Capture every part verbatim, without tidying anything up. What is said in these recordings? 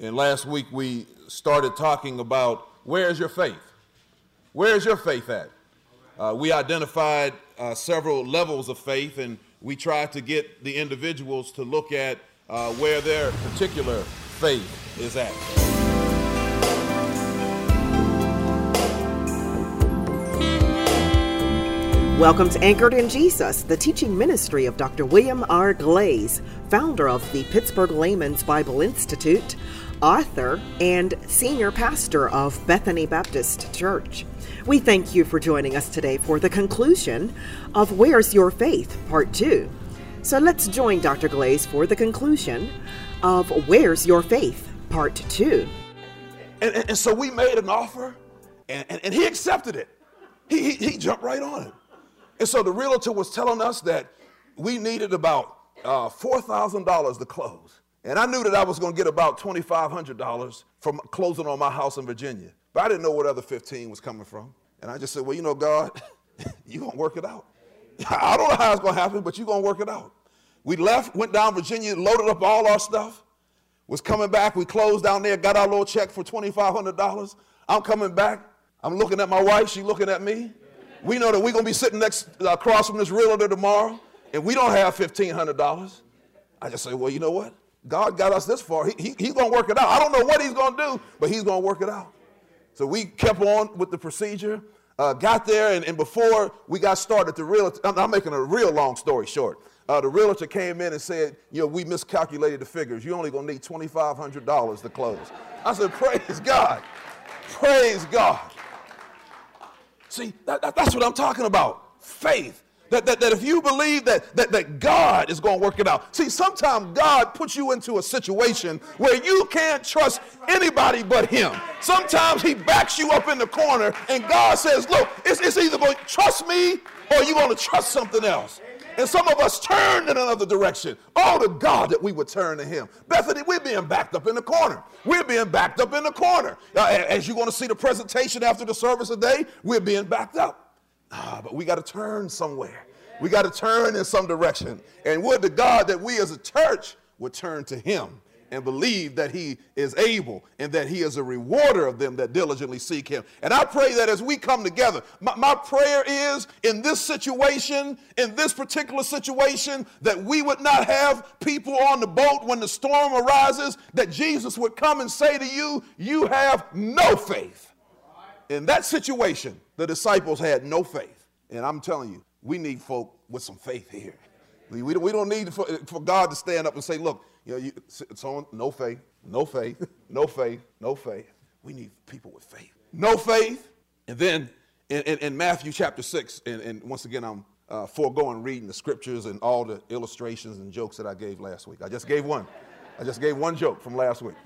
And last week we started talking about where's your faith? Where's your faith at? Uh, we identified uh, several levels of faith, and we tried to get the individuals to look at uh, where their particular faith is at. Welcome to Anchored in Jesus, the teaching ministry of Doctor William R. Glaze, founder of the Pittsburgh Layman's Bible Institute, author, and senior pastor of Bethany Baptist Church. We thank you for joining us today for the conclusion of Where's Your Faith, Part two. So let's join Doctor Glaze for the conclusion of Where's Your Faith, Part two. And, and, and so we made an offer, and, and, and he accepted it. He, he, he jumped right on it. And so the realtor was telling us that we needed about uh, four thousand dollars to close. And I knew that I was going to get about twenty-five hundred dollars from closing on my house in Virginia. But I didn't know what other fifteen was coming from. And I just said, well, you know, God, you're going to work it out. I don't know how it's going to happen, but you're going to work it out. We left, went down Virginia, loaded up all our stuff, was coming back. We closed down there, got our little check for twenty-five hundred dollars. I'm coming back. I'm looking at my wife. She's looking at me. We know that we're going to be sitting next uh, across from this realtor tomorrow, and we don't have fifteen hundred dollars. I just say, well, you know what? God got us this far. He, he, he's going to work it out. I don't know what he's going to do, but he's going to work it out. So we kept on with the procedure, uh, got there, and, and before we got started, the realtor, I'm, I'm making a real long story short. Uh, the realtor came in and said, you know, we miscalculated the figures. You're only going to need twenty-five hundred dollars to close. I said, praise God. Praise God. See, that, that, that's what I'm talking about, faith. That, that, that if you believe that, that, that God is going to work it out. See, sometimes God puts you into a situation where you can't trust anybody but him. Sometimes he backs you up in the corner and God says, look, it's, it's either going to trust me or you're going to trust something else. And some of us turned in another direction. Oh, to God that we would turn to him. Bethany, we're being backed up in the corner. We're being backed up in the corner. Uh, as you're going to see the presentation after the service today, we're being backed up. Ah, but we got to turn somewhere. We got to turn in some direction. And would to God that we as a church would turn to him and believe that he is able and that he is a rewarder of them that diligently seek him. And I pray that as we come together, my, my prayer is in this situation, in this particular situation, that we would not have people on the boat when the storm arises, that Jesus would come and say to you, you have no faith. In that situation, the disciples had no faith. And I'm telling you, we need folk with some faith here. We, we, we don't need for, for God to stand up and say, look, you know, you, it's on, no faith, no faith, no faith, no faith. We need people with faith. No faith. And then in, in, in Matthew chapter six, and, and once again, I'm uh, foregoing reading the scriptures and all the illustrations and jokes that I gave last week. I just gave one. I just gave one joke from last week.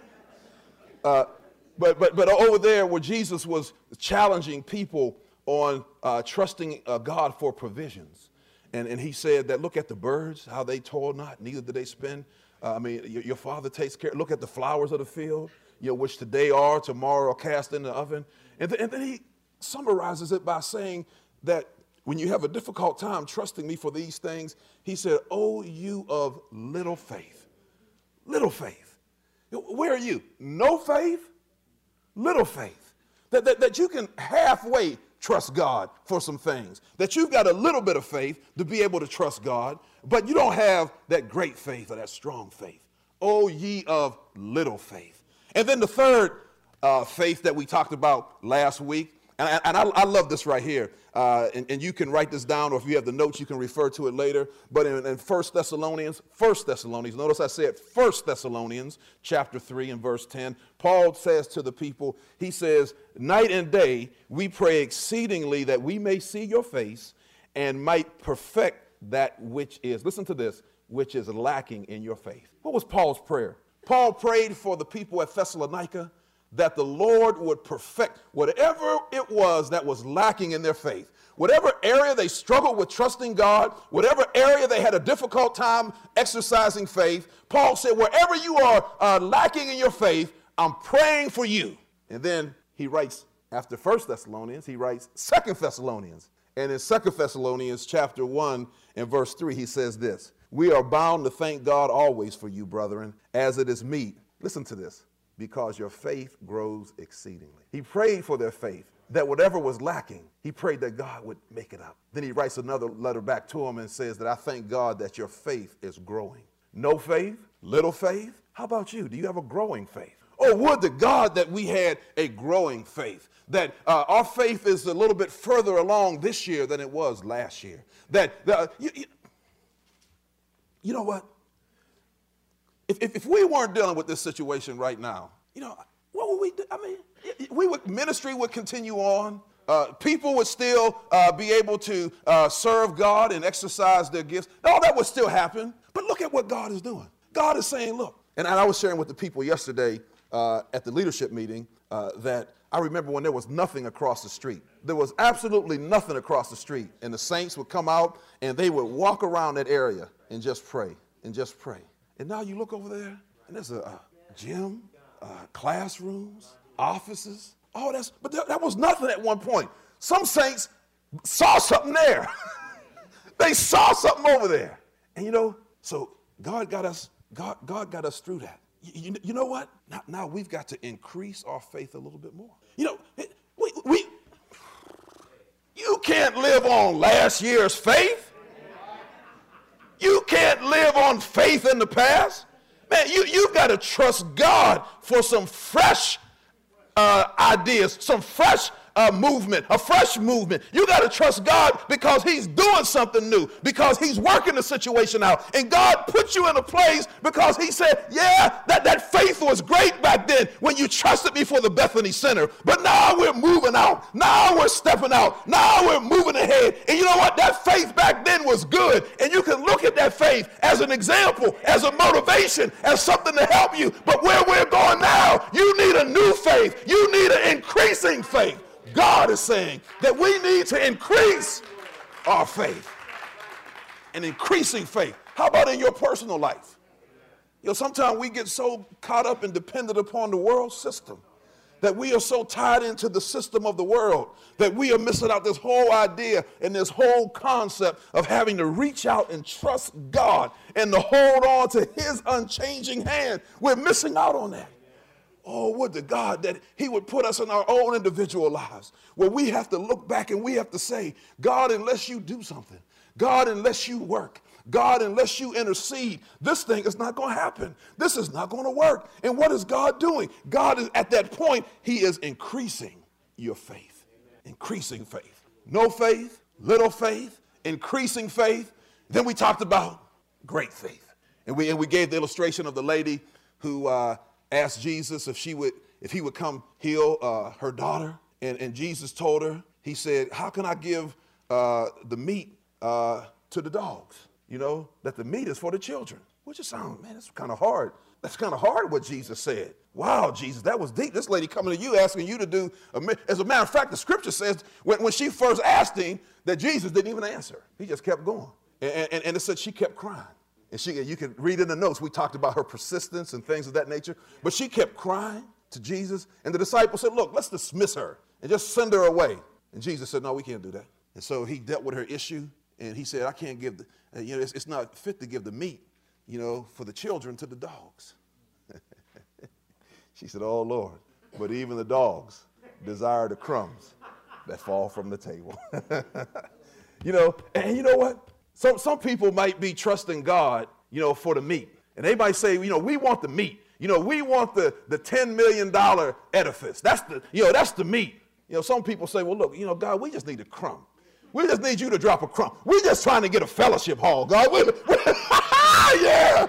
Uh, but, but, but over there where Jesus was challenging people on uh, trusting uh, God for provisions. And, and he said that, look at the birds, how they toil not, neither do they spin. Uh, I mean, your, your father takes care. Look at the flowers of the field, you know, which today are, tomorrow are cast in the oven. And, th- and then he summarizes it by saying that when you have a difficult time trusting me for these things, he said, oh, you of little faith, little faith. Where are you? No faith, little faith. That, that, that you can halfway trust God for some things, that you've got a little bit of faith to be able to trust God, but you don't have that great faith or that strong faith. Oh, ye of little faith. And then the third uh, faith that we talked about last week, and I, and I, I love this right here, uh, and, and you can write this down, or if you have the notes, you can refer to it later. But in, in First Thessalonians, First Thessalonians, notice I said First Thessalonians chapter three and verse ten, Paul says to the people, he says, night and day we pray exceedingly that we may see your face and might perfect that which is, listen to this, which is lacking in your faith. What was Paul's prayer? Paul prayed for the people at Thessalonica that the Lord would perfect whatever it was that was lacking in their faith. Whatever area they struggled with trusting God, whatever area they had a difficult time exercising faith, Paul said, wherever you are uh, lacking in your faith, I'm praying for you. And then he writes, after First Thessalonians, he writes Second Thessalonians. And in Second Thessalonians chapter one and verse three, he says this, we are bound to thank God always for you, brethren, as it is meet, Listen to this. Because your faith grows exceedingly. He prayed for their faith, that whatever was lacking, he prayed that God would make it up. Then he writes another letter back to him and says that I thank God that your faith is growing. No faith, little faith. How about you? Do you have a growing faith? Oh, would to God that we had a growing faith, that uh, our faith is a little bit further along this year than it was last year. That, uh, you, you, you know what? If, if, if we weren't dealing with this situation right now, you know, what would we do? I mean, we would, ministry would continue on. Uh, people would still uh, be able to uh, serve God and exercise their gifts. All that would still happen. But look at what God is doing. God is saying, look, and I was sharing with the people yesterday uh, at the leadership meeting uh, that I remember when there was nothing across the street. There was absolutely nothing across the street. And the saints would come out and they would walk around that area and just pray and just pray. And now you look over there and there's a, a gym, uh, classrooms, offices. Oh, that's, but that, that was nothing at one point. Some saints saw something there. They saw something over there. And you know, so God got us, God, God got us through that. You, you, you know what? Now, now we've got to increase our faith a little bit more. You know, we, we, you can't live on last year's faith. You can't live on faith in the past. Man, you, you've got to trust God for some fresh uh, ideas, some fresh uh, movement, a fresh movement. You got to trust God because he's doing something new, because he's working the situation out. And God put you in a place because he said, yeah, that, that faith was great back then when you trusted me for the Bethany Center. But now we're moving out. Now we're stepping out. Now we're moving ahead. And you know what? That faith back then was good. And you can look at that faith as an example, as a motivation, as something to help you. But where we're going now, you need a new faith. You need an increasing faith. God is saying that we need to increase our faith. An increasing faith. How about in your personal life? You know, sometimes we get so caught up and dependent upon the world system that we are so tied into the system of the world that we are missing out this whole idea and this whole concept of having to reach out and trust God and to hold on to his unchanging hand. We're missing out on that. Oh, would to God that he would put us in our own individual lives where we have to look back and we have to say, God, unless you do something, God, unless you work, God, unless you intercede, this thing is not going to happen. This is not going to work. And what is God doing? God is at that point, he is increasing your faith, increasing faith. No faith, little faith, increasing faith. Then we talked about great faith. And we, and we gave the illustration of the lady who, uh, asked Jesus if she would, if he would come heal uh, her daughter. And, and Jesus told her, he said, how can I give uh, the meat uh, to the dogs? You know, that the meat is for the children. Which just sounds, man, that's kind of hard. That's kind of hard what Jesus said. Wow, Jesus, that was deep. This lady coming to you asking you to do, a, as a matter of fact, the scripture says when, when she first asked him that Jesus didn't even answer. He just kept going. And, and, and it said she kept crying. And she, you can read in the notes, we talked about her persistence and things of that nature. But she kept crying to Jesus. And the disciples said, look, let's dismiss her and just send her away. And Jesus said, no, we can't do that. And so he dealt with her issue. And he said, I can't give, the, uh, you know, it's, it's not fit to give the meat, you know, for the children to the dogs. She said, oh, Lord, but even the dogs desire the crumbs that fall from the table. You know, and you know what? Some, some people might be trusting God, you know, for the meat. And they might say, you know, we want the meat. You know, we want the, the ten million dollars edifice. That's the, you know, that's the meat. You know, some people say, well, look, you know, God, we just need a crumb. We just need you to drop a crumb. We're just trying to get a fellowship hall, God. We, we, yeah.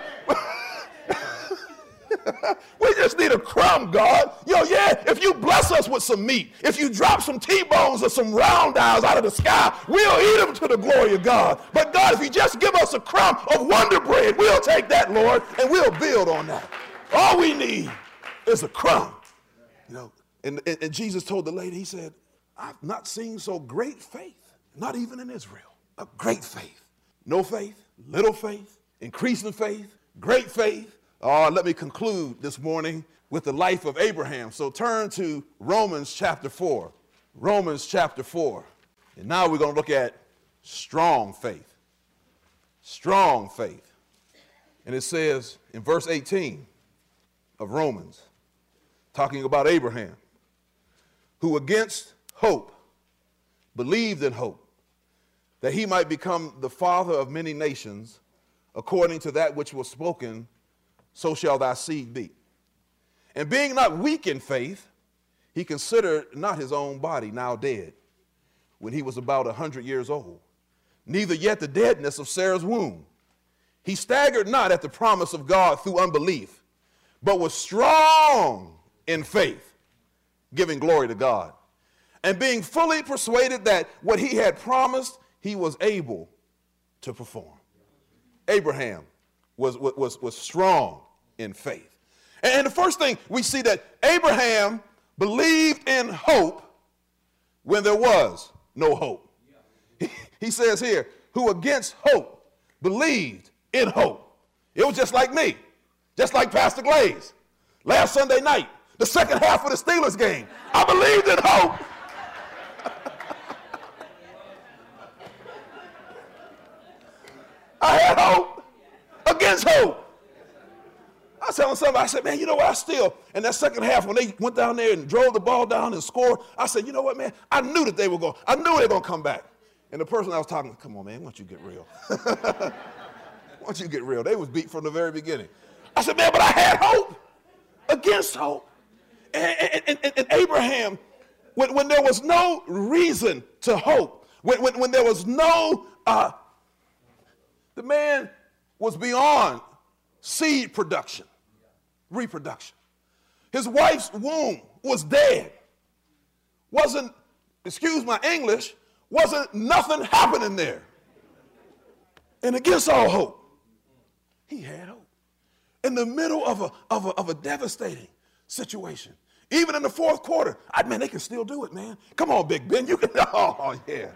We just need a crumb, God. Yo, yeah, if you bless us with some meat, if you drop some T-bones or some round eyes out of the sky, we'll eat them to the glory of God. But God, if you just give us a crumb of Wonder Bread, we'll take that, Lord, and we'll build on that. All we need is a crumb. You know, and, and, and Jesus told the lady, he said, I've not seen so great faith, not even in Israel. A great faith. No faith, little faith, increasing faith, great faith. Uh, let me conclude this morning with the life of Abraham. So turn to Romans chapter four. Romans chapter four. And now we're going to look at strong faith. Strong faith. And it says in verse eighteen, of Romans, talking about Abraham, who against hope believed in hope, that he might become the father of many nations, according to that which was spoken, so shall thy seed be. And being not weak in faith, he considered not his own body now dead, when he was about a hundred years old, neither yet the deadness of Sarah's womb. He staggered not at the promise of God through unbelief, but was strong in faith, giving glory to God, and being fully persuaded that what he had promised, he was able to perform. Abraham was, was, was strong in faith. And the first thing we see that Abraham believed in hope when there was no hope. He, he says here, who against hope believed in hope. It was just like me, just like Pastor Glaze. Last Sunday night, the second half of the Steelers game, I believed in hope. I had hope against hope. I was telling somebody, I said, man, you know what, I still, in that second half, when they went down there and drove the ball down and scored, I said, you know what, man, I knew that they were going, I knew they were going to come back. And the person I was talking to, come on, man, why don't you get real? Why don't you get real? They was beat from the very beginning. I said, man, but I had hope against hope. And, and, and, and Abraham, when, when there was no reason to hope, when, when, when there was no, uh, the man was beyond seed production, reproduction. His wife's womb was dead. Wasn't, excuse my English, wasn't nothing happening there. And against all hope, he had hope. In the middle of a, of a, of a devastating situation. Even in the fourth quarter, I man, they can still do it, man. Come on, Big Ben, you can, oh, yeah.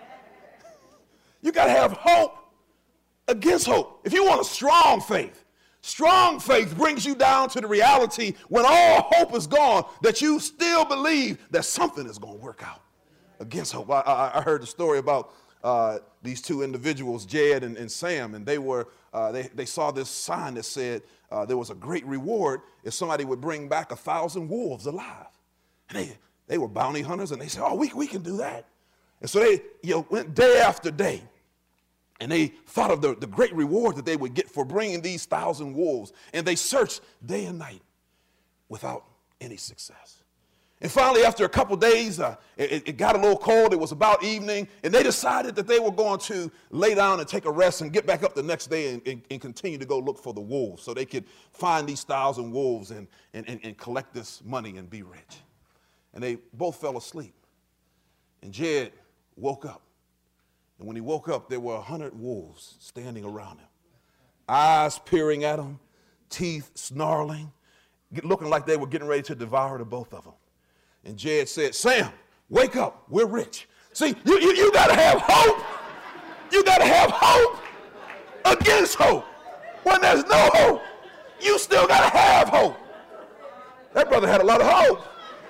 You got to have hope against hope. If you want a strong faith, strong faith brings you down to the reality when all hope is gone, that you still believe that something is going to work out against hope. I, I, I heard the story about uh, these two individuals, Jed and, and Sam, and they were uh, they, they saw this sign that said uh, there was a great reward if somebody would bring back a thousand wolves alive. And they, they were bounty hunters, and they said, oh, we, we can do that. And so they you know, went day after day. And they thought of the, the great reward that they would get for bringing these thousand wolves. And they searched day and night without any success. And finally, after a couple days, uh, it, it got a little cold. It was about evening. And they decided that they were going to lay down and take a rest and get back up the next day and, and, and continue to go look for the wolves so they could find these thousand wolves and, and, and, and collect this money and be rich. And they both fell asleep. And Jed woke up. And when he woke up, there were a hundred wolves standing around him, eyes peering at him, teeth snarling, looking like they were getting ready to devour the both of them. And Jed said, Sam, wake up. We're rich. See, you, you, you got to have hope. You got to have hope against hope. When there's no hope, you still got to have hope. That brother had a lot of hope.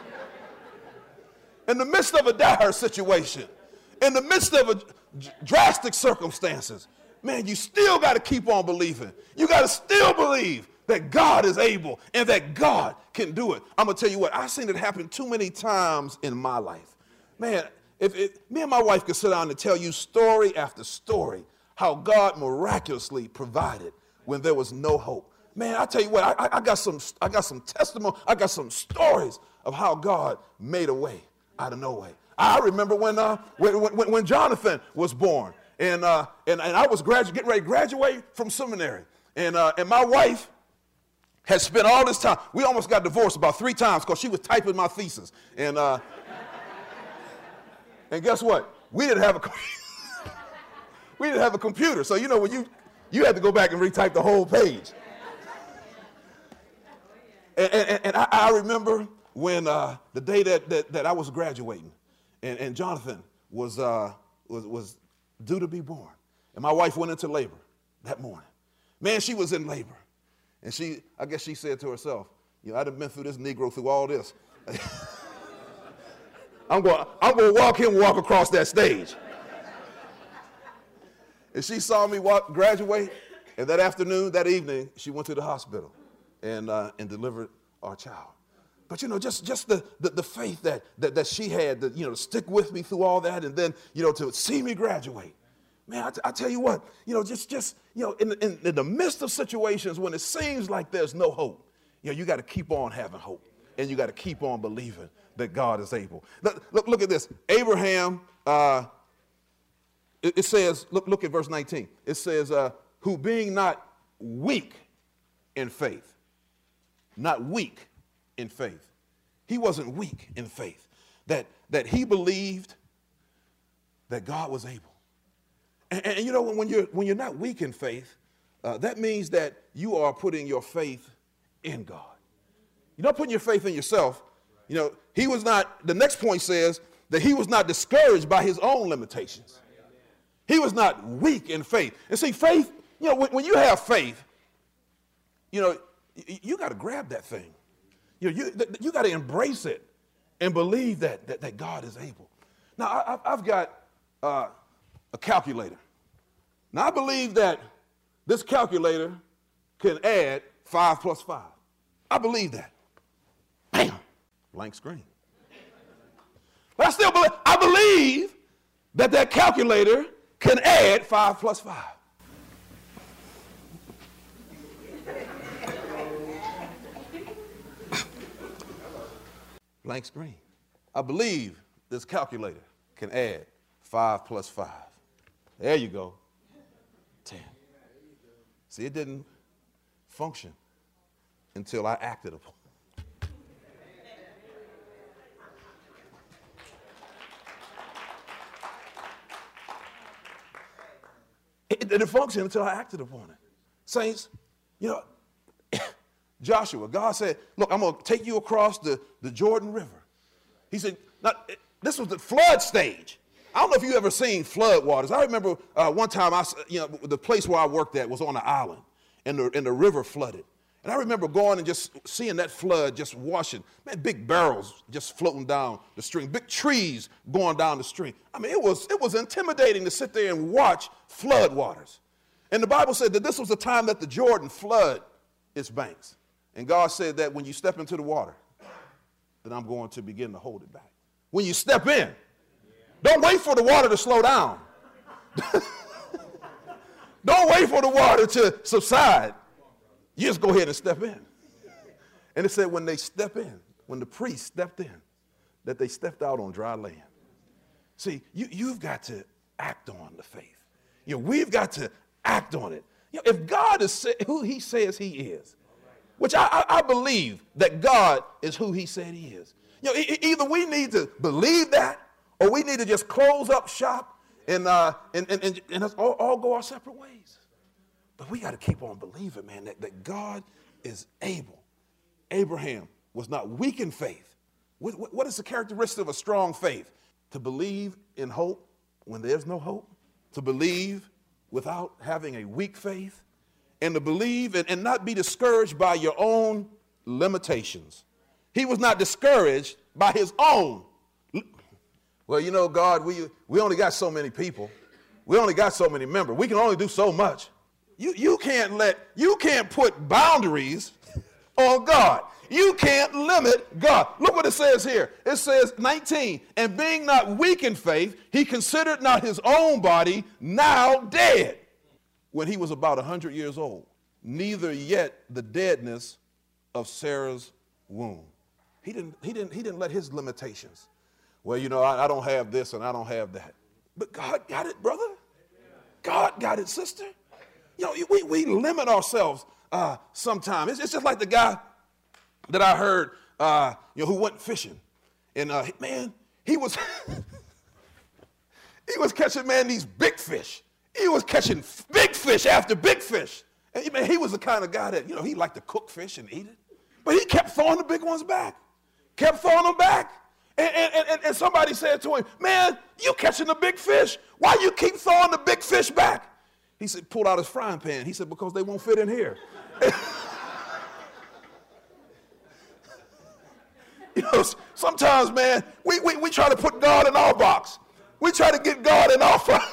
In the midst of a dire situation, in the midst of a drastic circumstances, man, you still got to keep on believing. You got to still believe that God is able and that God can do it. I'm going to tell you what, I've seen it happen too many times in my life. Man, if it, me and my wife could sit down and tell you story after story how God miraculously provided when there was no hope. Man, I tell you what, I, I got some, I got some testimony, I got some stories of how God made a way out of no way. I remember when, uh, when, when, when Jonathan was born, and, uh, and, and I was gradu- getting ready to graduate from seminary, and, uh, and my wife had spent all this time. We almost got divorced about three times because she was typing my thesis. And, uh, and guess what? We didn't have a we didn't have a computer, so you know when you you had to go back and retype the whole page. And, and, and I, I remember when uh, the day that, that that I was graduating. And, and Jonathan was, uh, was, was due to be born. And my wife went into labor that morning. Man, she was in labor. And she, I guess she said to herself, you know, I'd have been through this Negro through all this. I'm going I'm going to walk him walk across that stage. And she saw me walk, graduate, and that afternoon, that evening, she went to the hospital. and uh, and delivered our child. But, you know, just, just the, the, the faith that, that, that she had, to, you know, to stick with me through all that, and then, you know, to see me graduate. Man, I, t- I tell you what, you know, just, just you know, in, in, in the midst of situations when it seems like there's no hope, you know, you got to keep on having hope, and you got to keep on believing that God is able. Look, look, look at this. Abraham, uh, it, it says, look, look at verse nineteen. It says, uh, who being not weak in faith, not weak in faith. He wasn't weak in faith. That, that he believed that God was able. And, and you know, when you're, when you're not weak in faith, uh, that means that you are putting your faith in God. You're not putting your faith in yourself. You know, he was not, the next point says that he was not discouraged by his own limitations. He was not weak in faith. And see, faith, you know, when, when you have faith, you know, you, you got to grab that thing. You know, you, you got to embrace it and believe that, that, that God is able. Now, I, I've got uh, a calculator. Now, I believe that this calculator can add five plus five. I believe that. Bam, blank screen. But I still believe, I believe that that calculator can add five plus five. Blank screen. I believe this calculator can add five plus five. There you go. ten. See, it didn't function until I acted upon it. It didn't function until I acted upon it. Saints, you know, Joshua, God said, look, I'm going to take you across the, the Jordan River. He said, not, this was the flood stage. I don't know if you've ever seen flood waters. I remember uh, one time, I, you know, the place where I worked at was on an island, and the, and the river flooded. And I remember going and just seeing that flood just washing, man, big barrels just floating down the stream, big trees going down the stream. I mean, it was, it was intimidating to sit there and watch flood waters. And the Bible said that this was the time that the Jordan flooded its banks. And God said that when you step into the water, then I'm going to begin to hold it back. When you step in, don't wait for the water to slow down. Don't wait for the water to subside. You just go ahead and step in. And it said when they step in, when the priest stepped in, that they stepped out on dry land. See, you, you've got to act on the faith. You know, we've got to act on it. You know, if God is who he says he is, which I, I, I believe that God is who he said he is. You know, e- either we need to believe that, or we need to just close up shop and uh, and and, and, and us all, all go our separate ways. But we got to keep on believing, man, that, that God is able. Abraham was not weak in faith. What, what, what is the characteristic of a strong faith? To believe in hope when there's no hope, to believe without having a weak faith, and to believe and, and not be discouraged by your own limitations. He was not discouraged by his own. Well, you know, God, we, we only got so many people. We only got so many members. We can only do so much. You, you can't let, you can't put boundaries on God. You can't limit God. Look what it says here. It says nineteen, and being not weak in faith, he considered not his own body now dead, when he was about one hundred years old, neither yet the deadness of Sarah's womb. He didn't, he didn't, he didn't let his limitations. Well, you know, I, I don't have this and I don't have that. But God got it, brother. God got it, sister. You know, we, we limit ourselves uh, sometimes. It's, it's just like the guy that I heard, uh, you know, who went fishing. And, uh, man, he was, he was catching, man, these big fish. He was catching big fish after big fish. And, man, he was the kind of guy that, you know, he liked to cook fish and eat it. But he kept throwing the big ones back. Kept throwing them back. And, and, and, and somebody said to him, man, you catching the big fish. Why you keep throwing the big fish back? He said, pulled out his frying pan. He said, because they won't fit in here. You know, sometimes, man, we, we, we try to put God in our box. We try to get God in our front.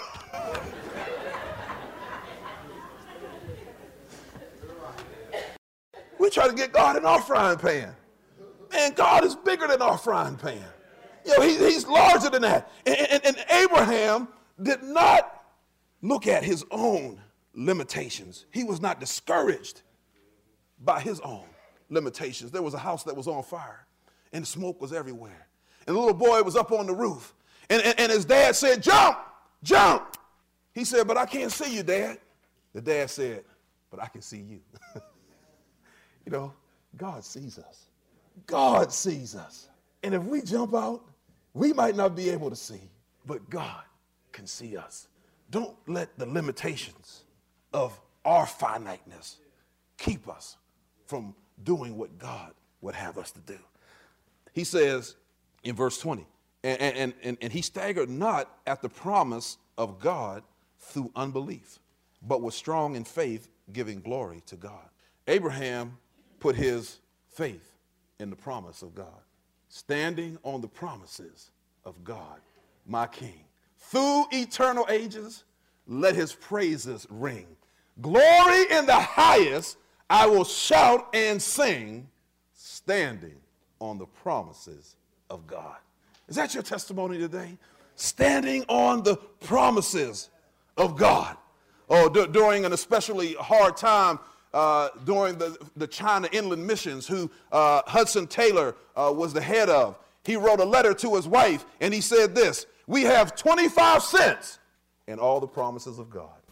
We try try to get God in our frying pan. Man, God is bigger than our frying pan. You know, he, he's larger than that. And, and, and Abraham did not look at his own limitations. He was not discouraged by his own limitations. There was a house that was on fire, and smoke was everywhere. And the little boy was up on the roof. And, and, and his dad said, jump, jump. He said, but I can't see you, Dad. The dad said, but I can see you. You know, God sees us. God sees us. And if we jump out, we might not be able to see, but God can see us. Don't let the limitations of our finiteness keep us from doing what God would have us to do. He says in verse twenty, and, and, and, and he staggered not at the promise of God through unbelief, but was strong in faith, giving glory to God. Abraham put his faith in the promise of God, standing on the promises of God, my King. Through eternal ages, let his praises ring. Glory in the highest, I will shout and sing, standing on the promises of God. Is that your testimony today? Standing on the promises of God. Oh, d- during an especially hard time uh, during the, the China Inland Missions, who uh, Hudson Taylor uh, was the head of, he wrote a letter to his wife, and he said this: we have twenty-five cents in all the promises of God.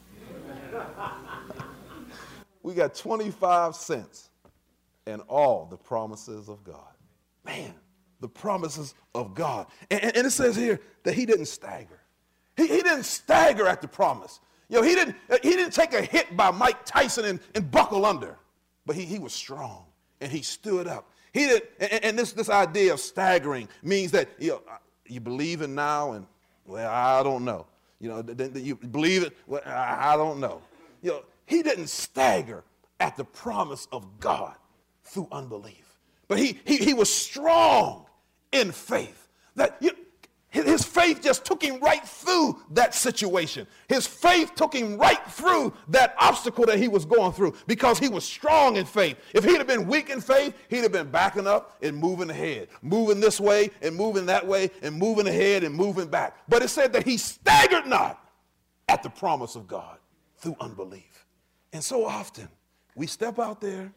We got twenty-five cents in all the promises of God. Man, the promises of God. And, and it says here that he didn't stagger. He, he didn't stagger at the promise. You know, he didn't, he didn't take a hit by Mike Tyson and, and buckle under, but he, he was strong and he stood up. He did, and, and this, this idea of staggering means that, you know, you believe it now and, well, I don't know. You know, th- th- you believe it, well, I, I don't know. You know, he didn't stagger at the promise of God through unbelief, but he, he, he was strong in faith. That you, his faith just took him right through that situation. His faith took him right through that obstacle that he was going through because he was strong in faith. If he'd have been weak in faith, he'd have been backing up and moving ahead, moving this way and moving that way and moving ahead and moving back. But it said that he staggered not at the promise of God through unbelief. And so often we step out there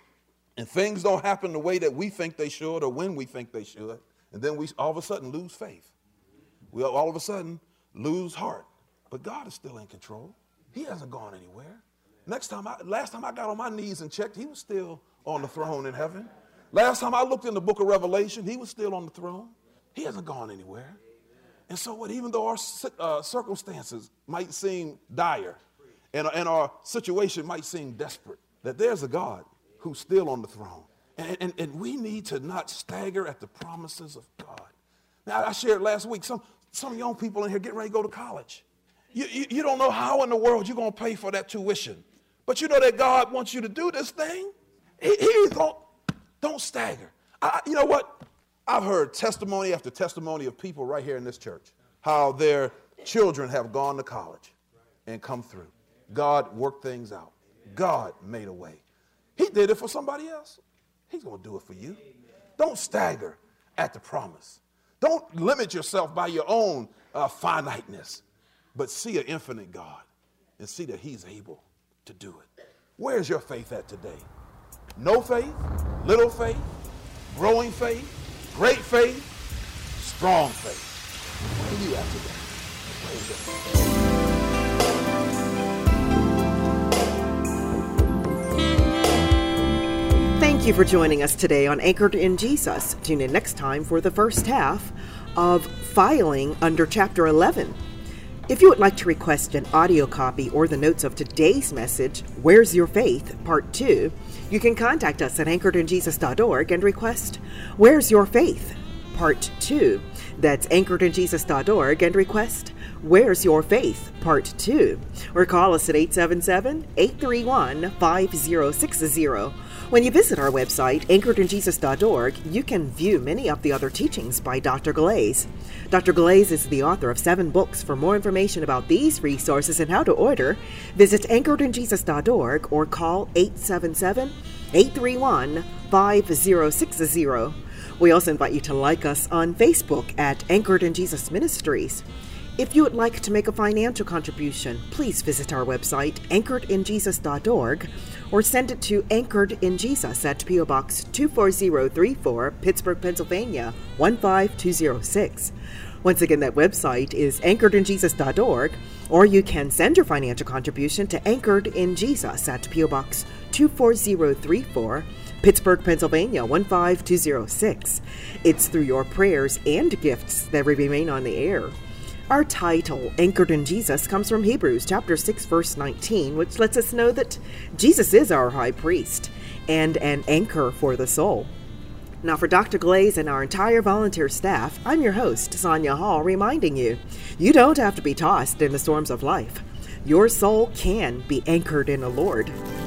and things don't happen the way that we think they should or when we think they should. And then we all of a sudden lose faith. We all of a sudden lose heart. But God is still in control. He hasn't gone anywhere. Next time, I, last time I got on my knees and checked, he was still on the throne in heaven. Last time I looked in the book of Revelation, he was still on the throne. He hasn't gone anywhere. And so what, even though our uh, circumstances might seem dire and, and our situation might seem desperate, that there's a God who's still on the throne. And, and, and we need to not stagger at the promises of God. Now, I shared last week, some, some young people in here getting ready to go to college. You, you, you don't know how in the world you're going to pay for that tuition. But you know that God wants you to do this thing. He, he's going, don't stagger. I, you know what? I've heard testimony after testimony of people right here in this church, how their children have gone to college and come through. God worked things out. God made a way. He did it for somebody else. He's going to do it for you. Don't stagger at the promise. Don't limit yourself by your own uh, finiteness, but see an infinite God and see that he's able to do it. Where's your faith at today? No faith, little faith, growing faith, great faith, strong faith. Where are you at today? Praise God. Thank you for joining us today on Anchored in Jesus. Tune in next time for the first half of Filing under Chapter eleven. If you would like to request an audio copy or the notes of today's message, Where's Your Faith, Part two, you can contact us at anchored in jesus dot org and request Where's Your Faith, Part two. That's anchored in jesus dot org and request Where's Your Faith, Part two. Or call us at eight seven seven, eight three one, five zero six zero. When you visit our website, anchored in jesus dot org, you can view many of the other teachings by Doctor Glaze. Doctor Glaze is the author of seven books. For more information about these resources and how to order, visit anchored in jesus dot org or call eight seven seven, eight three one, five zero six zero. We also invite you to like us on Facebook at Anchored in Jesus Ministries. If you would like to make a financial contribution, please visit our website, anchored in jesus dot org, or send it to Anchored in Jesus at P O Box two four zero three four, Pittsburgh, Pennsylvania, one five two zero six. Once again, that website is anchored in jesus dot org, or you can send your financial contribution to Anchored in Jesus at P O Box two four zero three four, Pittsburgh, Pennsylvania, one five two zero six. It's through your prayers and gifts that we remain on the air. Our title, Anchored in Jesus, comes from Hebrews chapter six, verse nineteen, which lets us know that Jesus is our high priest and an anchor for the soul. Now, for Doctor Glaze and our entire volunteer staff, I'm your host, Sonia Hall, reminding you, you don't have to be tossed in the storms of life. Your soul can be anchored in the Lord.